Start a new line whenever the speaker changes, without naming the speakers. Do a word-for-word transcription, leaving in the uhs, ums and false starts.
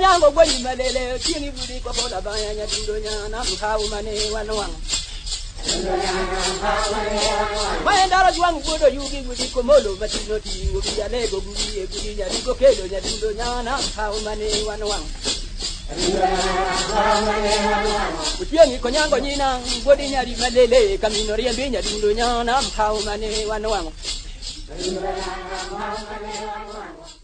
nyango gwani malele kini budi ko bola banya dundo nyana mkawu mane wanwang Maendara juang bodo yugi budi ko molo batino ti ubi ya lego budi e budi ya digo kelo nya dundo nyana mkawu mane wanwang Utiangi ko nyango nyina bodi nyari malele kamino riembe nya dundo nyana mkawu mane wanwang